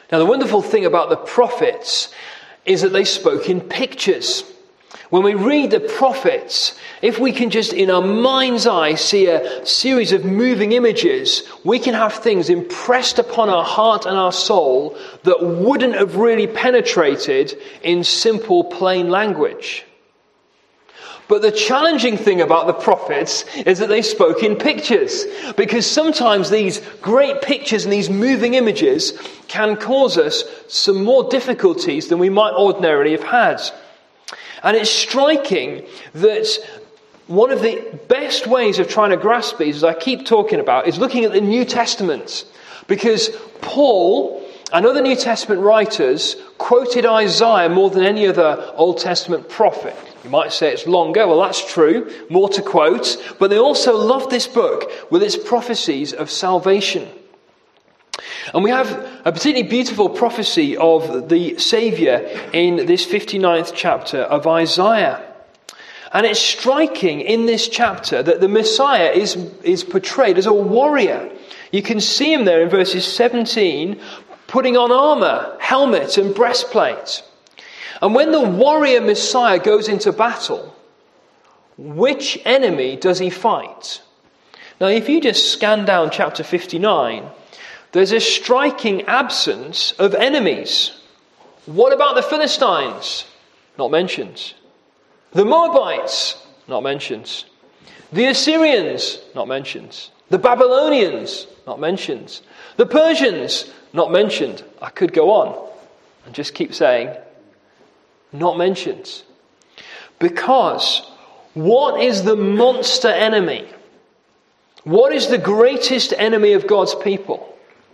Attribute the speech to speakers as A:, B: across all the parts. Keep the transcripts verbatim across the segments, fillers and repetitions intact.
A: Now, the wonderful thing about the prophets is that they spoke in pictures. When we read the prophets, if we can just in our mind's eye see a series of moving images, we can have things impressed upon our heart and our soul that wouldn't have really penetrated in simple, plain language. But the challenging thing about the prophets is that they spoke in pictures, because sometimes these great pictures and these moving images can cause us some more difficulties than we might ordinarily have had. And it's striking that one of the best ways of trying to grasp these, as I keep talking about, is looking at the New Testament. Because Paul and other New Testament writers quoted Isaiah more than any other Old Testament prophet. You might say it's longer. Well, that's true. More to quote. But they also loved this book with its prophecies of salvation. And we have a particularly beautiful prophecy of the Saviour in this fifty-ninth chapter of Isaiah. And it's striking in this chapter that the Messiah is, is portrayed as a warrior. You can see him there in verses seventeen, putting on armour, helmet and breastplate. And when the warrior Messiah goes into battle, which enemy does he fight? Now, if you just scan down chapter fifty-nine, there's a striking absence of enemies. What about the Philistines? Not mentioned. The Moabites? Not mentioned. The Assyrians? Not mentioned. The Babylonians? Not mentioned. The Persians? Not mentioned. I could go on and just keep saying, not mentioned. Because what is the monster enemy? What is the greatest enemy of God's people?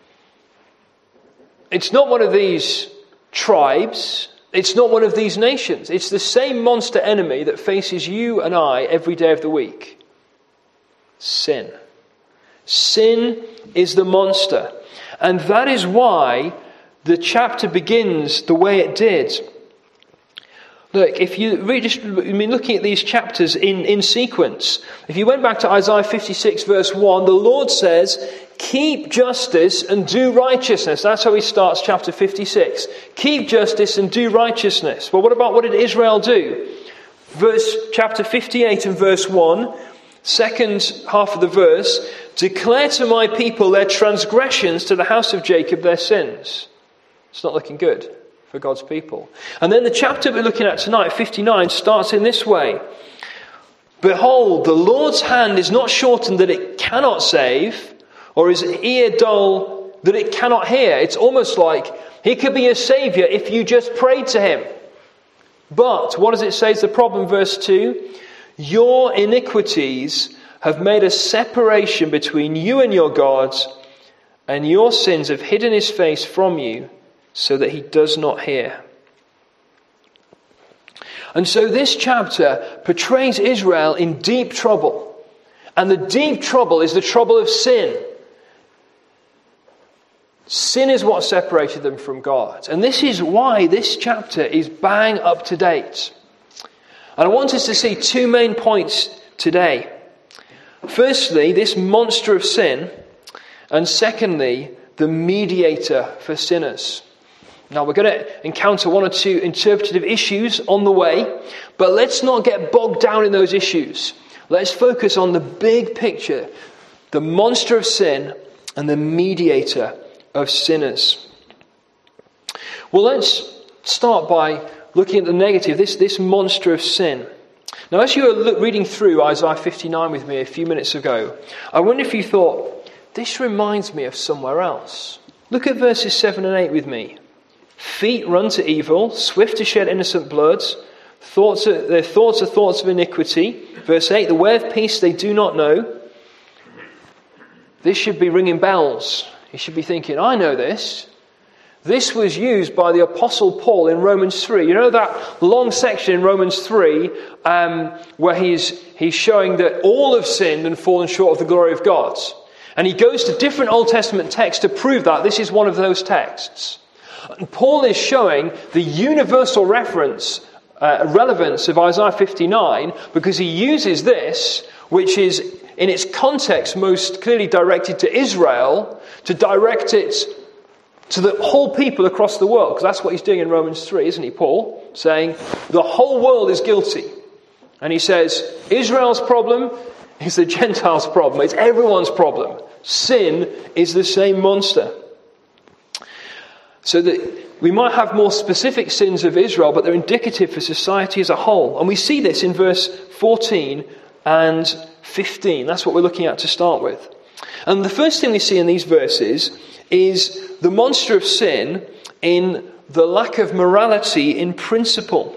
A: It's not one of these tribes. It's not one of these nations. It's the same monster enemy that faces you and I every day of the week. Sin. Sin is the monster. And that is why the chapter begins the way it did. Look, if you read, just I mean, looking at these chapters in, in sequence, if you went back to Isaiah fifty-six verse one, the Lord says, keep justice and do righteousness. That's how he starts chapter fifty-six. Keep justice and do righteousness. Well, what about what did Israel do? Verse chapter fifty-eight and verse one, second half of the verse, declare to my people their transgressions, to the house of Jacob their sins. It's not looking good for God's people. And then the chapter we're looking at tonight, fifty-nine, starts in this way. Behold, the Lord's hand is not shortened that it cannot save, or his ear dull that it cannot hear. It's almost like he could be a saviour if you just prayed to him. But what does it say is the problem? Verse two, your iniquities have made a separation between you and your God, and your sins have hidden his face from you, so that he does not hear. And so this chapter portrays Israel in deep trouble. And the deep trouble is the trouble of sin. Sin is what separated them from God. And this is why this chapter is bang up to date. And I want us to see two main points today. Firstly, this monster of sin. And secondly, the mediator for sinners. Now, we're going to encounter one or two interpretative issues on the way, but let's not get bogged down in those issues. Let's focus on the big picture, the monster of sin and the mediator of sinners. Well, let's start by looking at the negative, this, this monster of sin. Now, as you were look, reading through Isaiah fifty-nine with me a few minutes ago, I wonder if you thought, this reminds me of somewhere else. Look at verses seven and eight with me. Feet run to evil, swift to shed innocent blood. Thoughts are, their thoughts are thoughts of iniquity. Verse eight, the way of peace they do not know. This should be ringing bells. You should be thinking, I know this. This was used by the Apostle Paul in Romans three. You know that long section in Romans three um, where he's, he's showing that all have sinned and fallen short of the glory of God. And he goes to different Old Testament texts to prove that. This is one of those texts. And Paul is showing the universal reference, uh, relevance of Isaiah fifty-nine because he uses this, which is in its context most clearly directed to Israel, to direct it to the whole people across the world, because that's what he's doing in Romans three, isn't he, Paul? Saying the whole world is guilty. And he says, Israel's problem is the Gentiles' problem. It's everyone's problem. Sin is the same monster. So that we might have more specific sins of Israel, but they're indicative for society as a whole. And we see this in verse fourteen and fifteen. That's what we're looking at to start with. And the first thing we see in these verses is the monster of sin in the lack of morality in principle.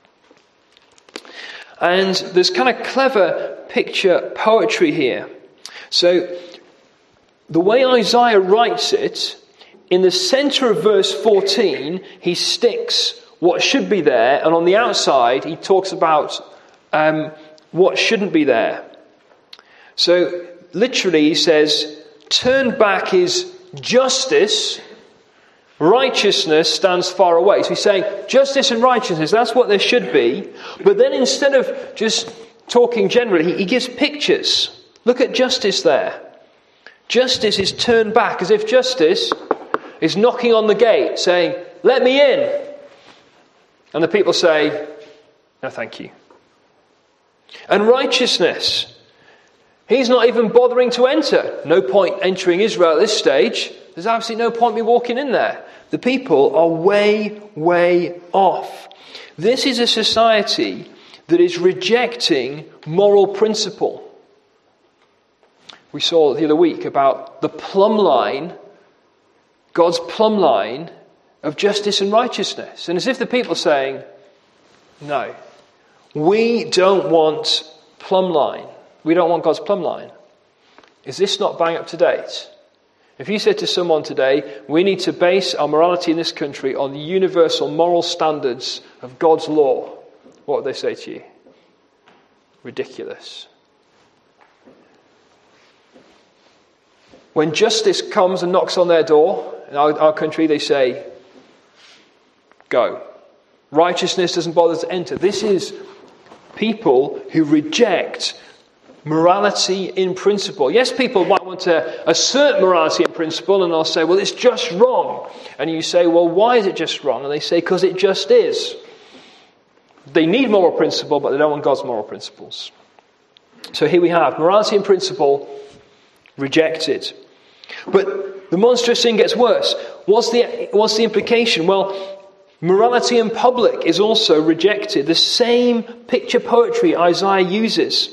A: And there's kind of clever picture poetry here. So the way Isaiah writes it, in the center of verse fourteen, he sticks what should be there, and on the outside he talks about um, what shouldn't be there. So literally he says, turn back is justice, righteousness stands far away. So he's saying justice and righteousness, that's what there should be. But then instead of just talking generally, he gives pictures. Look at justice there. Justice is turned back, as if justice is knocking on the gate saying, let me in. And the people say, no thank you. And righteousness, he's not even bothering to enter. No point entering Israel at this stage. There's absolutely no point me walking in there. The people are way, way off. This is a society that is rejecting moral principle. We saw the other week about the plumb line, God's plumb line of justice and righteousness. And as if the people are saying, no, we don't want plumb line. We don't want God's plumb line. Is this not bang up to date? If you said to someone today, we need to base our morality in this country on the universal moral standards of God's law, what would they say to you? Ridiculous. When justice comes and knocks on their door, in our, our country they say, go. Righteousness doesn't bother to enter. This is people who reject morality in principle. Yes, people might want to assert morality in principle, and they'll say, well, it's just wrong. And you say, well, why is it just wrong? And they say, because it just is. They need moral principle, but they don't want God's moral principles. So here we have morality in principle rejected. But the monstrous sin gets worse. What's the, what's the implication? Well, morality in public is also rejected. The same picture poetry Isaiah uses.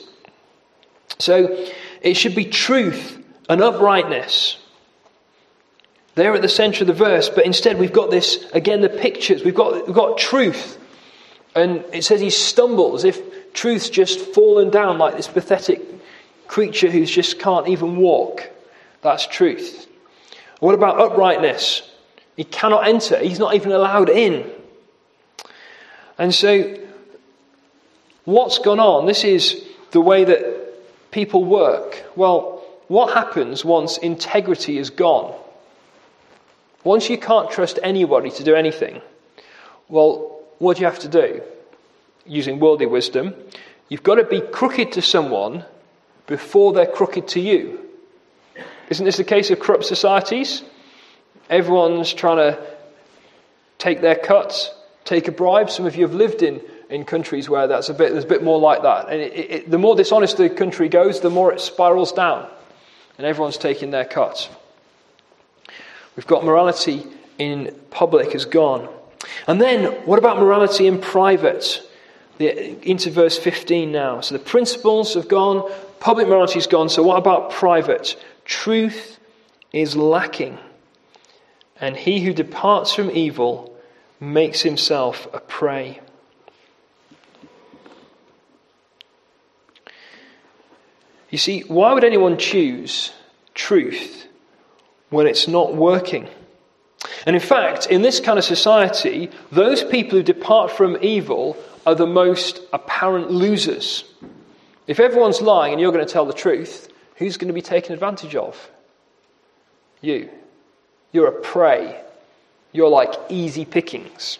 A: So it should be truth and uprightness. They're at the center of the verse, but instead we've got this, again, the pictures. We've got, we've got truth. And it says he stumbles, as if truth's just fallen down like this pathetic creature who just can't even walk. That's truth. What about uprightness? He cannot enter. He's not even allowed in. And so, what's gone on? This is the way that people work. Well, what happens once integrity is gone? Once you can't trust anybody to do anything, well, what do you have to do? Using worldly wisdom, you've got to be crooked to someone before they're crooked to you. Isn't this the case of corrupt societies? Everyone's trying to take their cut, take a bribe. Some of you have lived in, in countries where that's a bit there's a bit more like that. And it, it, the more dishonest the country goes, the more it spirals down. And everyone's taking their cut. We've got morality in public has gone. And then, what about morality in private? The, into verse fifteen now. So the principles have gone, public morality has gone. So what about private? Truth is lacking. And he who departs from evil makes himself a prey. You see, why would anyone choose truth when it's not working? And in fact, in this kind of society, those people who depart from evil are the most apparent losers. If everyone's lying and you're going to tell the truth, who's going to be taken advantage of? You. You're a prey. You're like easy pickings.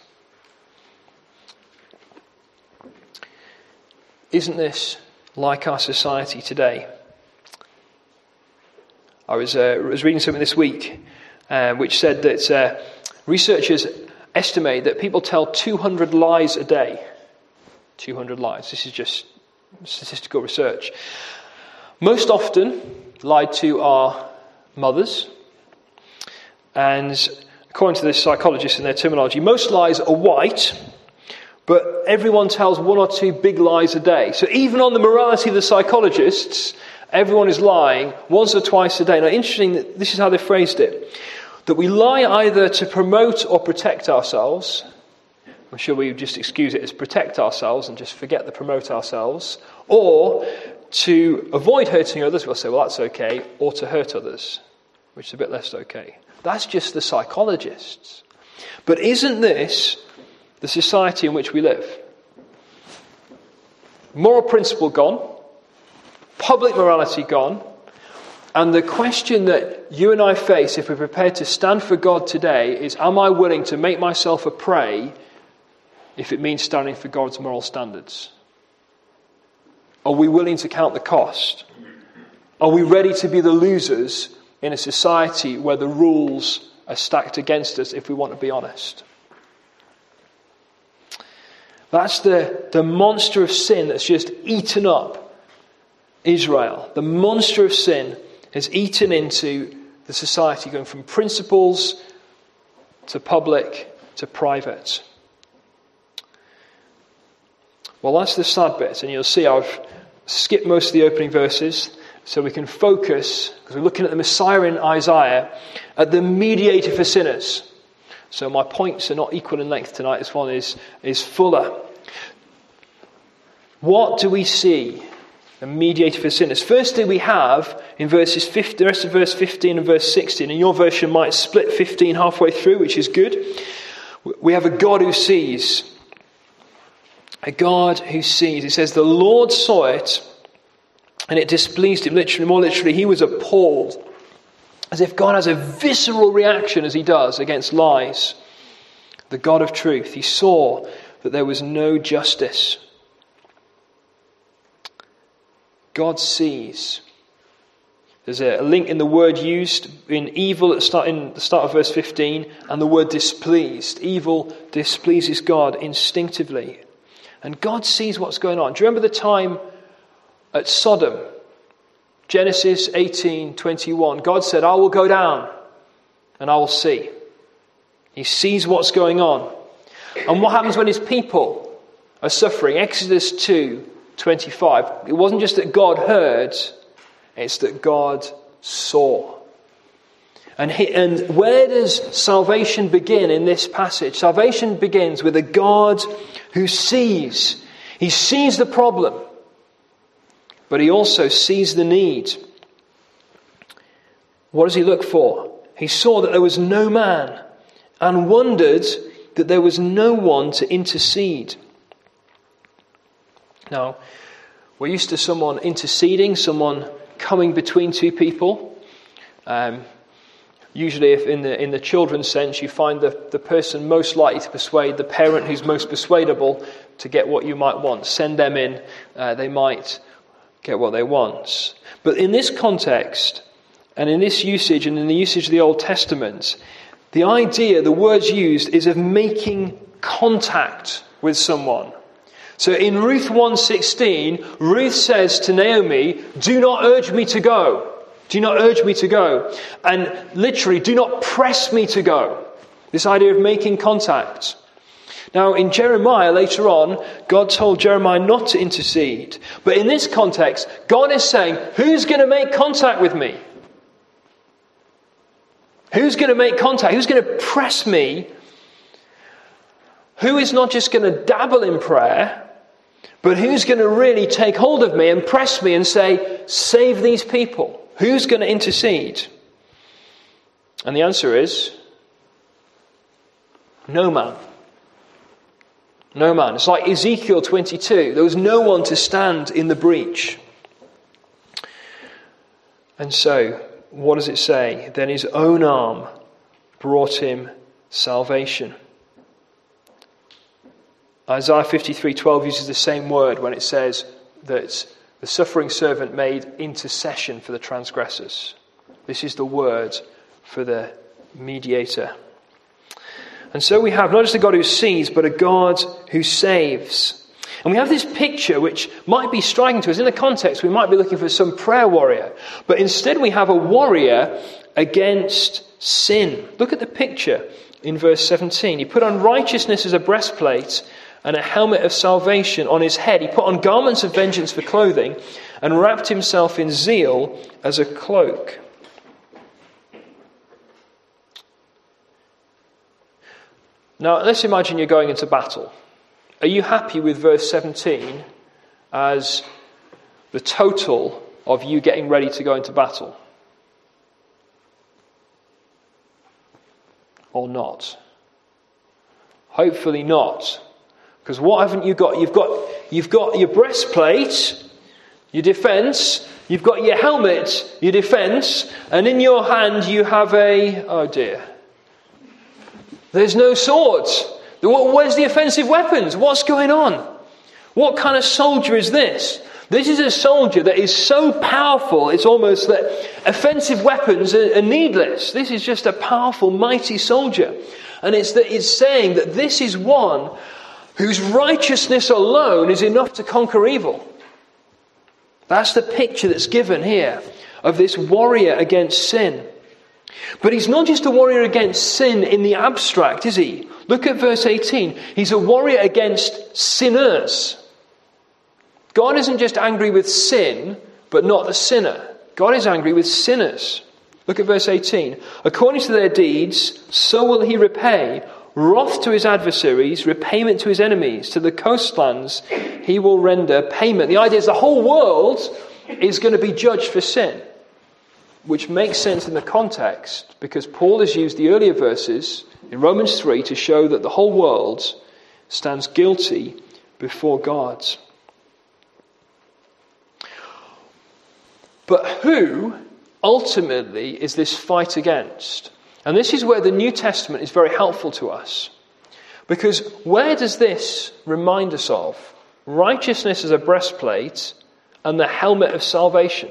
A: Isn't this like our society today? I was, uh, was reading something this week, uh, which said that uh, researchers estimate that people tell two hundred lies a day. two hundred lies. This is just statistical research. Most often lied to are mothers. And according to the psychologists and their terminology, most lies are white, but everyone tells one or two big lies a day. So even on the morality of the psychologists, everyone is lying once or twice a day. Now, interesting, that this is how they phrased it. That we lie either to promote or protect ourselves. I'm sure we just excuse it as protect ourselves and just forget the promote ourselves. Or to avoid hurting others, we'll say, well, that's okay. Or to hurt others, which is a bit less okay. That's just the psychologists. But isn't this the society in which we live? Moral principle gone. Public morality gone. And the question that you and I face if we're prepared to stand for God today is, am I willing to make myself a prey if it means standing for God's moral standards? Are we willing to count the cost? Are we ready to be the losers in a society where the rules are stacked against us, if we want to be honest? That's the, the monster of sin that's just eaten up Israel. The monster of sin has eaten into the society, going from principles to public to private. Well, that's the sad bit, and you'll see I've skipped most of the opening verses so we can focus, because we're looking at the Messiah in Isaiah, at the mediator for sinners. So my points are not equal in length tonight. This one is, is fuller. What do we see? The mediator for sinners. Firstly, we have in verses fifteen, the rest of verse fifteen and verse sixteen. And your version might split fifteen halfway through, which is good. We have a God who sees. A God who sees. It says, the Lord saw it and it displeased him. Literally, more literally, he was appalled. As if God has a visceral reaction as he does against lies. The God of truth. He saw that there was no justice. God sees. There's a link in the word used in evil at the start, in the start of verse fifteen, and the word displeased. Evil displeases God instinctively. And God sees what's going on. Do you remember the time at Sodom? Genesis eighteen twenty-one. God said, I will go down and I will see. He sees what's going on. And what happens when his people are suffering? Exodus two twenty-five. It wasn't just that God heard, it's that God saw. And, he, and where does salvation begin in this passage? Salvation begins with a God who sees. He sees the problem, but he also sees the need. What does he look for? He saw that there was no man and wondered that there was no one to intercede. Now, we're used to someone interceding, someone coming between two people. Um, usually, if in the in the children's sense, you find the, the person most likely to persuade the parent who's most persuadable to get what you might want. Send them in, uh, they might get what they want. But in this context, and in this usage, and in the usage of the Old Testament, the idea, the words used, is of making contact with someone. So in Ruth one sixteen, Ruth says to Naomi, do not urge me to go. Do not urge me to go. And literally, do not press me to go. This idea of making contact. Now in Jeremiah later on, God told Jeremiah not to intercede. But in this context, God is saying, who's going to make contact with me? Who's going to make contact? Who's going to press me? Who is not just going to dabble in prayer, but who's going to really take hold of me and press me and say, save these people? Who's going to intercede? And the answer is, no man. No man. It's like Ezekiel twenty-two. There was no one to stand in the breach. And so, what does it say? Then his own arm brought him salvation. Isaiah fifty-three twelve uses the same word when it says that the suffering servant made intercession for the transgressors. This is the word for the mediator. And so we have not just a God who sees, but a God who saves. And we have this picture which might be striking to us. In the context, we might be looking for some prayer warrior. But instead we have a warrior against sin. Look at the picture in verse seventeen. He put on righteousness as a breastplate and a helmet of salvation on his head. He put on garments of vengeance for clothing and wrapped himself in zeal as a cloak. Now, let's imagine you're going into battle. Are you happy with verse seventeen as the total of you getting ready to go into battle? Or not? Hopefully not. Because what haven't you got? You've got you've got your breastplate, your defense, you've got your helmet, your defense, and in your hand you have a, oh dear, there's no swords. Where's the offensive weapons? What's going on? What kind of soldier is this? This is a soldier that is so powerful, it's almost that offensive weapons are, are needless. This is just a powerful, mighty soldier. And it's that it's saying that this is one whose righteousness alone is enough to conquer evil. That's the picture that's given here of this warrior against sin. But he's not just a warrior against sin in the abstract, is he? Look at verse eighteen. He's a warrior against sinners. God isn't just angry with sin, but not the sinner. God is angry with sinners. Look at verse eighteen. According to their deeds, so will he repay. Wrath to his adversaries, repayment to his enemies. To the coastlands, he will render payment. The idea is the whole world is going to be judged for sin. Which makes sense in the context, because Paul has used the earlier verses in Romans three to show that the whole world stands guilty before God. But who ultimately is this fight against? And this is where the New Testament is very helpful to us. Because where does this remind us of? Righteousness as a breastplate and the helmet of salvation.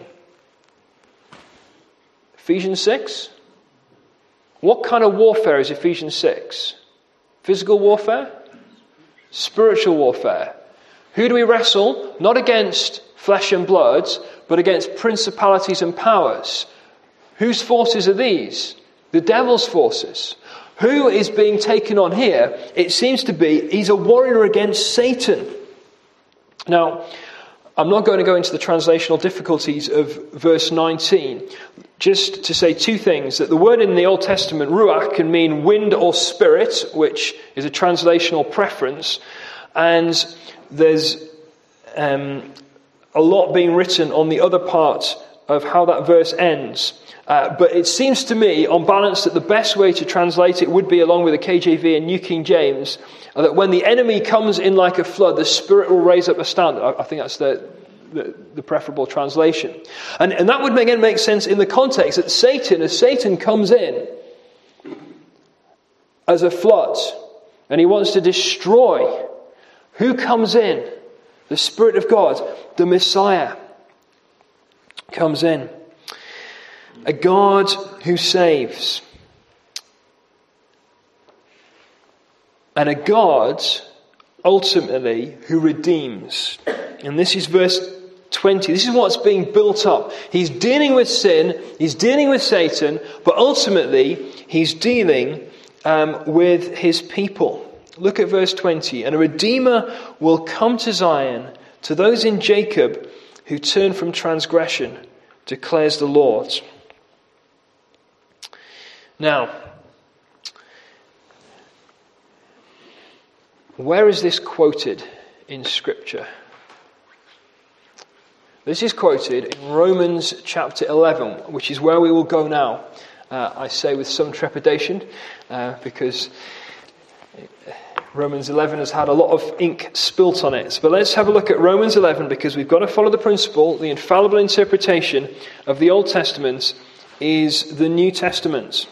A: Ephesians six? What kind of warfare is Ephesians six? Physical warfare? Spiritual warfare. Who do we wrestle? Not against flesh and blood, but against principalities and powers. Whose forces are these? The devil's forces. Who is being taken on here? It seems to be, he's a warrior against Satan. Now, I'm not going to go into the translational difficulties of verse nineteen. Just to say two things. That the word in the Old Testament, ruach, can mean wind or spirit, which is a translational preference. And there's um, a lot being written on the other part of how that verse ends. Uh, but it seems to me, on balance, that the best way to translate it would be, along with the K J V and New King James, uh, that when the enemy comes in like a flood, the Spirit will raise up a standard. I, I think that's the, the, the preferable translation. And, and that would, again, make sense in the context that Satan, as Satan comes in as a flood, and he wants to destroy, who comes in? The Spirit of God, the Messiah, comes in. A God who saves. And a God, ultimately, who redeems. And this is verse twenty. This is what's being built up. He's dealing with sin. He's dealing with Satan. But ultimately, he's dealing um, with his people. Look at verse twenty. And a Redeemer will come to Zion, to those in Jacob who turn from transgression, declares the Lord. Now, where is this quoted in Scripture? This is quoted in Romans chapter eleven, which is where we will go now. Uh, I say with some trepidation, uh, because Romans eleven has had a lot of ink spilt on it. But let's have a look at Romans eleven, because we've got to follow the principle. The infallible interpretation of the Old Testament is the New Testament.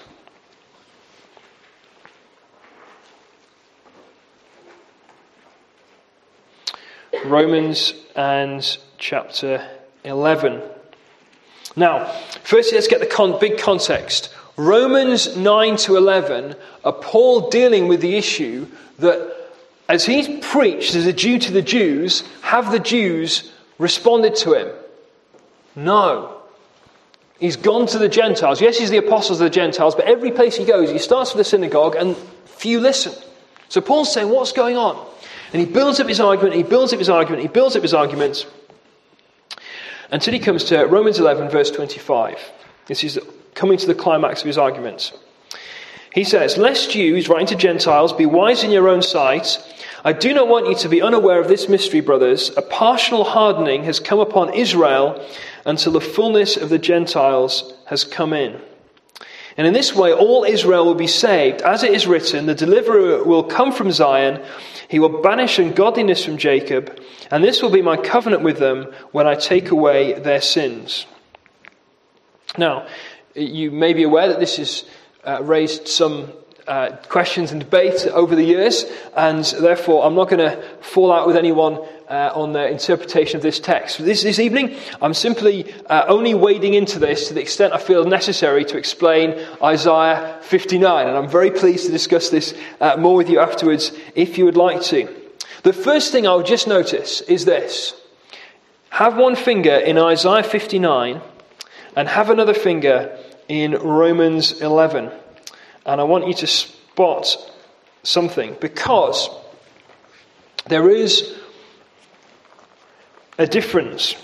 A: Romans and chapter eleven. Now, firstly, let's get the con- big context. Romans nine to eleven are Paul dealing with the issue that as he's preached as a Jew to the Jews, have the Jews responded to him? No. He's gone to the Gentiles. Yes, he's the apostles of the Gentiles, but every place he goes, he starts with the synagogue and few listen. So Paul's saying, what's going on? And he builds up his argument, he builds up his argument, he builds up his arguments, until he comes to Romans eleven, verse twenty-five. This is coming to the climax of his arguments. He says, "Lest you," he's writing to Gentiles, "be wise in your own sight. I do not want you to be unaware of this mystery, brothers. A partial hardening has come upon Israel until the fullness of the Gentiles has come in. And in this way all Israel will be saved. As it is written, the deliverer will come from Zion. He will banish ungodliness from Jacob. And this will be my covenant with them when I take away their sins." Now, you may be aware that this has uh, raised some uh, questions and debate over the years, and therefore I'm not going to fall out with anyone uh, on the interpretation of this text. This, this evening, I'm simply uh, only wading into this to the extent I feel necessary to explain Isaiah fifty-nine, and I'm very pleased to discuss this uh, more with you afterwards if you would like to. The first thing I would just notice is this. Have one finger in Isaiah fifty-nine and have another finger in Romans eleven. And I want you to spot something, because there is a difference.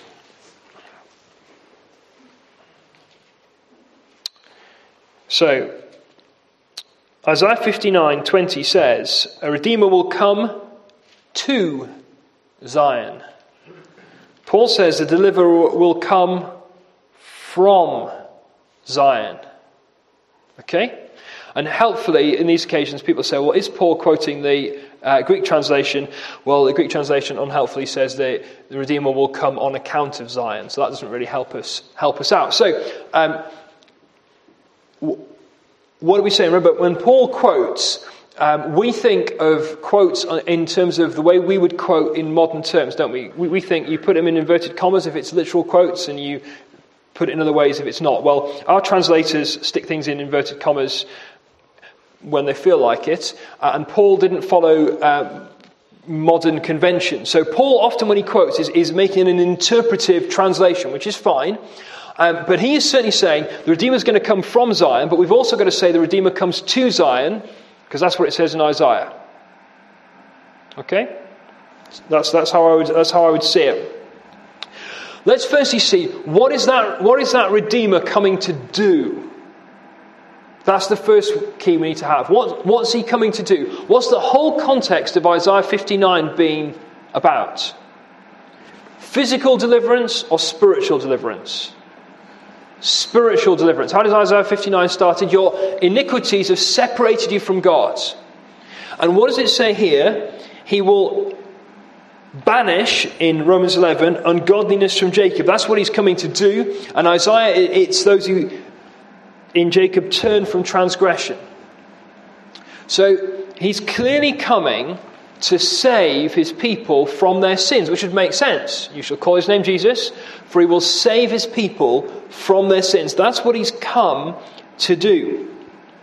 A: So, Isaiah fifty-nine twenty says, "A Redeemer will come to Zion." Paul says the deliverer will come from Zion. Okay? And helpfully, in these occasions, people say, well, is Paul quoting the uh, Greek translation? Well, the Greek translation unhelpfully says that the Redeemer will come on account of Zion. So that doesn't really help us help us out. So, um, w- what are we saying? Remember, when Paul quotes, um, we think of quotes in terms of the way we would quote in modern terms, don't we? We, we think you put them in inverted commas if it's literal quotes, and you put it in other ways if it's not. Well, our translators stick things in inverted commas when they feel like it, uh, and Paul didn't follow uh, modern convention. So Paul often when he quotes is, is making an interpretive translation, which is fine, um, but he is certainly saying the Redeemer is going to come from Zion, but we've also got to say the Redeemer comes to Zion, because that's what it says in Isaiah. Okay? That's that's how I would that's how I would see it. Let's firstly see, what is that what is that Redeemer coming to do? That's the first key we need to have. What, what's he coming to do? What's the whole context of Isaiah fifty-nine being about? Physical deliverance or spiritual deliverance? Spiritual deliverance. How does Isaiah fifty-nine start? Your iniquities have separated you from God. And what does it say here? He will banish, in Romans eleven, ungodliness from Jacob. That's what he's coming to do. And Isaiah, it's those who in Jacob turn from transgression. So he's clearly coming to save his people from their sins, which would make sense. You shall call his name Jesus, for he will save his people from their sins. That's what he's come to do.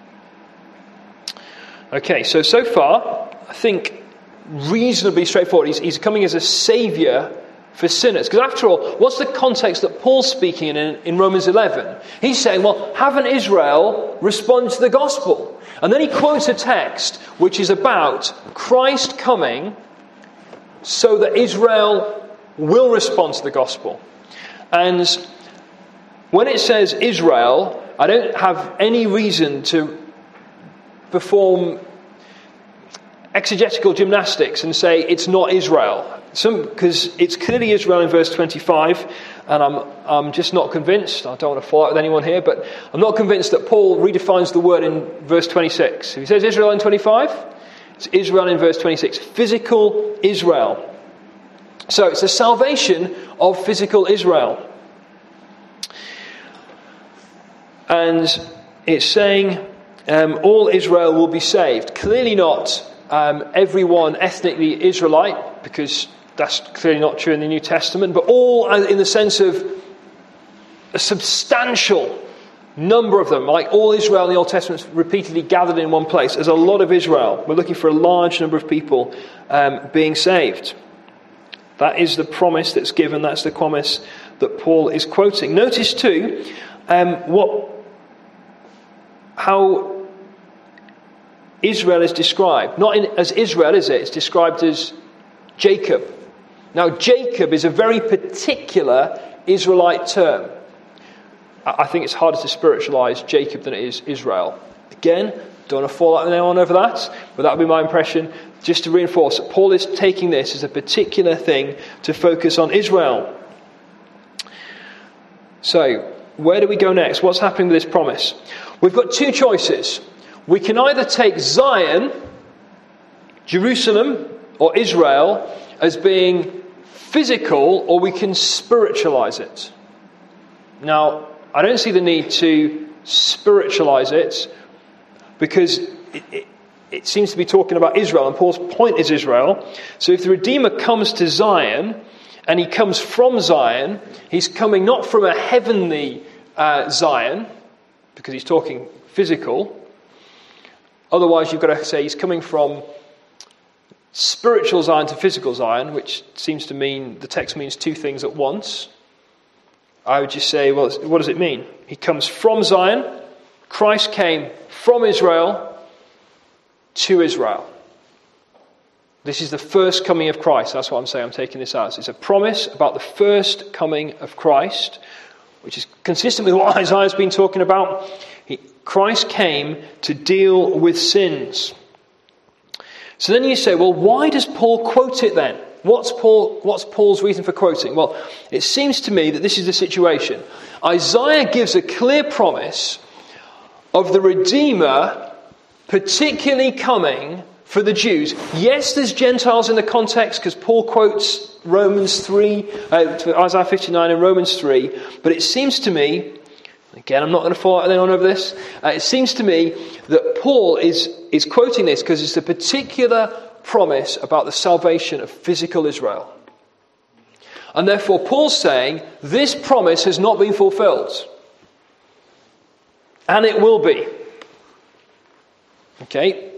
A: Okay, so so far, I think reasonably straightforward. He's, he's coming as a saviour for sinners. Because after all, what's the context that Paul's speaking in, in in Romans eleven? He's saying, well, haven't Israel responded to the gospel? And then he quotes a text which is about Christ coming so that Israel will respond to the gospel. And when it says Israel, I don't have any reason to perform exegetical gymnastics and say it's not Israel. Because it's clearly Israel in verse twenty-five, and I'm I'm just not convinced. I don't want to fall out with anyone here, but I'm not convinced that Paul redefines the word in verse twenty-six. If he says Israel in twenty-five, it's Israel in verse twenty-six. Physical Israel. So it's the salvation of physical Israel. And it's saying um, all Israel will be saved. Clearly not um, everyone ethnically Israelite, because that's clearly not true in the New Testament, but all in the sense of a substantial number of them, like all Israel in the Old Testament repeatedly gathered in one place. There's a lot of Israel. We're looking for a large number of people um, being saved. That is the promise that's given. That's the promise that Paul is quoting. Notice too, um, what, how Israel is described. Not in, as Israel, is it? It's described as Jacob. Now, Jacob is a very particular Israelite term. I think it's harder to spiritualize Jacob than it is Israel. Again, don't want to fall out with anyone over that, but that would be my impression. Just to reinforce that Paul is taking this as a particular thing to focus on Israel. So, where do we go next? What's happening with this promise? We've got two choices. We can either take Zion, Jerusalem, or Israel as being physical, or we can spiritualize it. Now, I don't see the need to spiritualize it because it, it, it seems to be talking about Israel, and Paul's point is Israel. So if the Redeemer comes to Zion, and he comes from Zion, he's coming not from a heavenly uh, Zion, because he's talking physical. Otherwise, you've got to say he's coming from spiritual Zion to physical Zion, which seems to mean, the text means two things at once. I would just say, well, what does it mean? He comes from Zion. Christ came from Israel to Israel. This is the first coming of Christ. That's what I'm saying. I'm taking this as. It's a promise about the first coming of Christ, which is consistent with what Isaiah's been talking about. He, Christ came to deal with sins. So then you say, well, why does Paul quote it then? What's Paul? What's Paul's reason for quoting? Well, it seems to me that this is the situation. Isaiah gives a clear promise of the Redeemer particularly coming for the Jews. Yes, there's Gentiles in the context because Paul quotes Romans three, uh, Isaiah fifty-nine and Romans three, but it seems to me, again, I'm not going to fall out with anyone over this, uh, it seems to me that Paul is, is quoting this because it's a particular promise about the salvation of physical Israel. And therefore Paul's saying this promise has not been fulfilled. And it will be. Okay?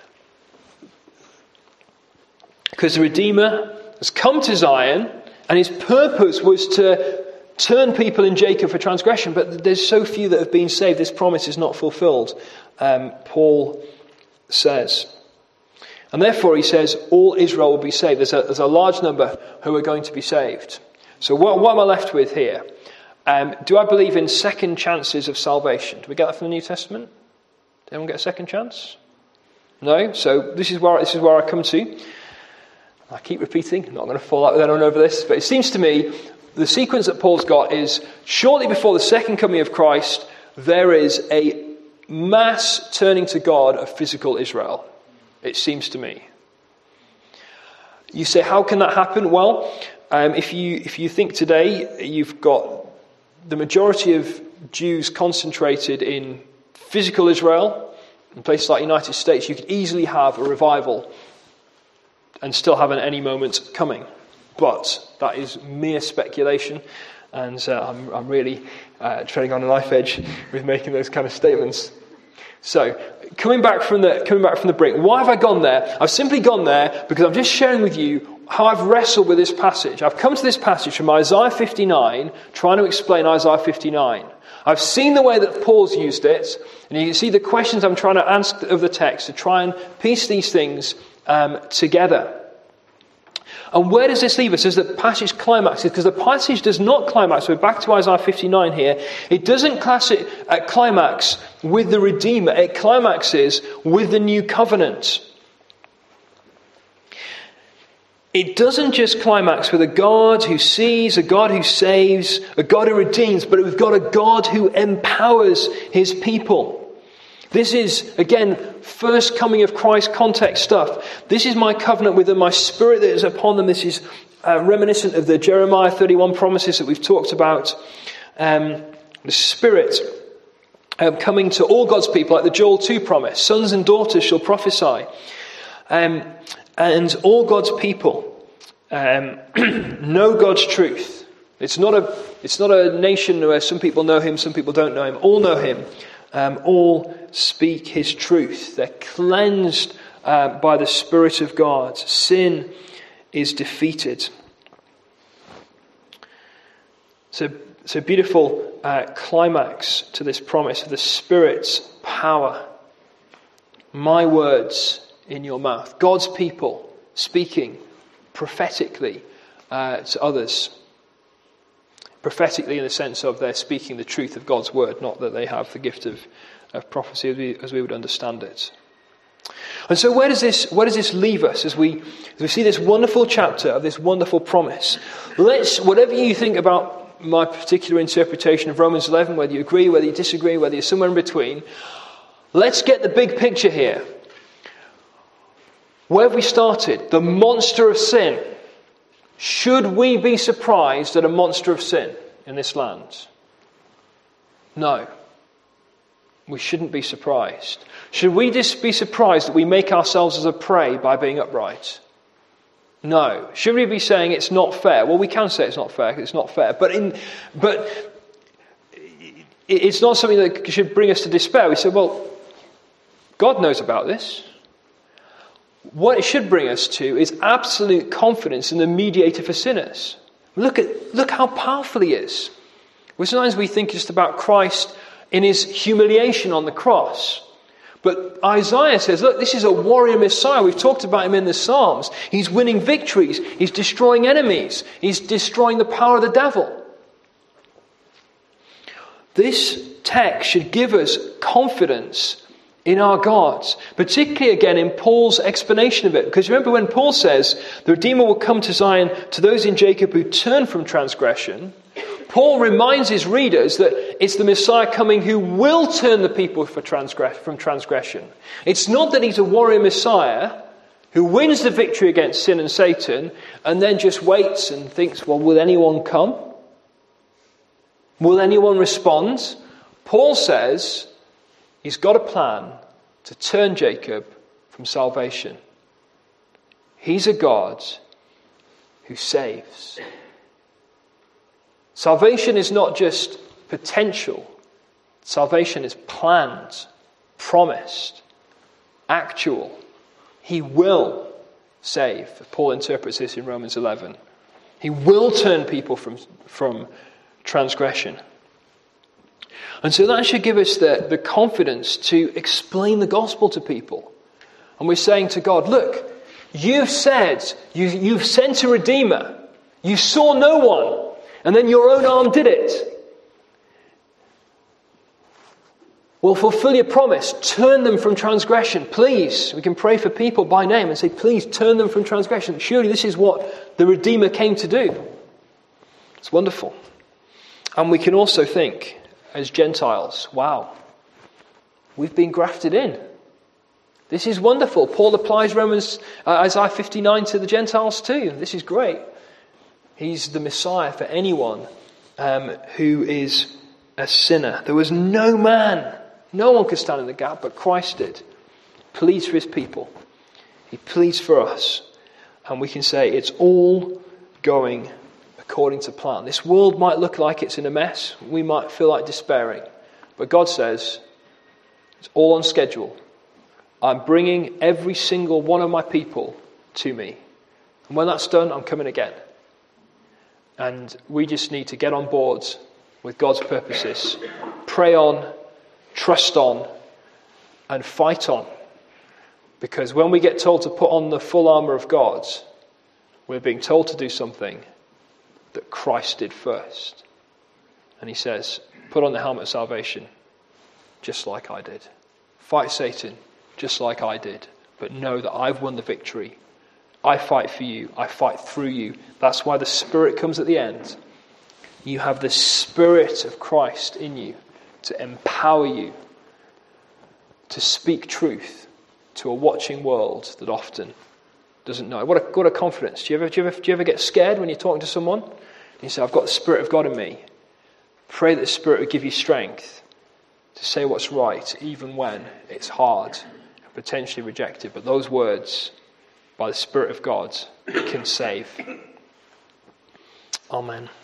A: Because the Redeemer has come to Zion and his purpose was to turn people in Jacob for transgression, but there's so few that have been saved, this promise is not fulfilled, um, Paul says. And therefore he says all Israel will be saved. There's a, there's a large number who are going to be saved. So what, what am I left with here? Um, do I believe in second chances of salvation? Do we get that from the New Testament? Did anyone get a second chance? No? So this is where, this is where I come to. I keep repeating, I'm not going to fall out with anyone over this, but it seems to me the sequence that Paul's got is shortly before the second coming of Christ, there is a mass turning to God of physical Israel. It seems to me. You say, how can that happen? Well, um, if you if you think today you've got the majority of Jews concentrated in physical Israel, in places like the United States, you could easily have a revival and still have an any moment coming. But that is mere speculation, and uh, I'm, I'm really uh, treading on a knife edge with making those kind of statements. So, coming back from the coming back from the brink, why have I gone there? I've simply gone there because I'm just sharing with you how I've wrestled with this passage. I've come to this passage from Isaiah fifty-nine, trying to explain Isaiah fifty-nine. I've seen the way that Paul's used it, and you can see the questions I'm trying to answer of the text to try and piece these things um, together. And where does this leave us as the passage climaxes? Because the passage does not climax. We're back to Isaiah fifty-nine here. It doesn't class it at climax with the Redeemer. It climaxes with the new covenant. It doesn't just climax with a God who sees, a God who saves, a God who redeems, but we've got a God who empowers his people. This is, again, first coming of Christ context stuff. This is my covenant with them, my spirit that is upon them. This is uh, reminiscent of the Jeremiah thirty-one promises that we've talked about. Um, the Spirit um, coming to all God's people, like the Joel two promise. Sons and daughters shall prophesy. Um, and all God's people um, know God's truth. It's not a, it's not a nation where some people know him, some people don't know him. All know him. Um, all speak his truth. They're cleansed uh, by the Spirit of God. Sin is defeated. So, so beautiful uh, climax to this promise of the Spirit's power. My words in your mouth. God's people speaking prophetically uh, to others. Prophetically in the sense of they're speaking the truth of God's word, not that they have the gift of, of prophecy as we, as we would understand it. And so where does this where does this leave us as we as we see this wonderful chapter of this wonderful promise? Let's, whatever you think about my particular interpretation of Romans eleven, whether you agree, whether you disagree, whether you're somewhere in between, let's get the big picture here. Where have we started? The monster of sin. Should we be surprised at a monster of sin in this land? No. We shouldn't be surprised. Should we just be surprised that we make ourselves as a prey by being upright? No. Should we be saying it's not fair? Well, we can say it's not fair because it's not fair. But in, but it's not something that should bring us to despair. We say, well, God knows about this. What it should bring us to is absolute confidence in the mediator for sinners. Look at look how powerful he is. Well, sometimes we think just about Christ in his humiliation on the cross. But Isaiah says, look, this is a warrior Messiah. We've talked about him in the Psalms. He's winning victories. He's destroying enemies. He's destroying the power of the devil. This text should give us confidence in our God, particularly again in Paul's explanation of it. Because remember when Paul says the Redeemer will come to Zion to those in Jacob who turn from transgression, Paul reminds his readers that it's the Messiah coming who will turn the people for transgress- from transgression. It's not that he's a warrior Messiah who wins the victory against sin and Satan and then just waits and thinks, well, will anyone come? Will anyone respond? Paul says he's got a plan to turn Jacob from salvation. He's a God who saves. Salvation is not just potential. Salvation is planned, promised, actual. He will save. Paul interprets this in Romans eleven. He will turn people from, from transgression. And so that should give us the, the confidence to explain the gospel to people. And we're saying to God, look, you've said, you, you've sent a Redeemer. You saw no one. And then your own arm did it. Well, fulfill your promise. Turn them from transgression. Please. We can pray for people by name and say, please turn them from transgression. Surely this is what the Redeemer came to do. It's wonderful. And we can also think, as Gentiles, wow, we've been grafted in. This is wonderful. Paul applies Romans uh, Isaiah fifty-nine to the Gentiles too. This is great. He's the Messiah for anyone um, who is a sinner. There was no man, no one could stand in the gap, but Christ did. Pleads for his people. He pleads for us. And we can say it's all going according to plan. This world might look like it's in a mess. We might feel like despairing. But God says it's all on schedule. I'm bringing every single one of my people to me. And when that's done, I'm coming again. And we just need to get on board with God's purposes. Pray on, trust on, and fight on. Because when we get told to put on the full armour of God, we're being told to do something that Christ did first. And he says, put on the helmet of salvation, just like I did. Fight Satan, just like I did. But know that I've won the victory. I fight for you. I fight through you. That's why the Spirit comes at the end. You have the Spirit of Christ in you to empower you to speak truth to a watching world that often doesn't know. What a, what a confidence. Do you, ever, do, you ever, do you ever get scared when you're talking to someone? And you say, I've got the Spirit of God in me. Pray that the Spirit would give you strength to say what's right, even when it's hard and potentially rejected. But those words, by the Spirit of God, can save. Amen.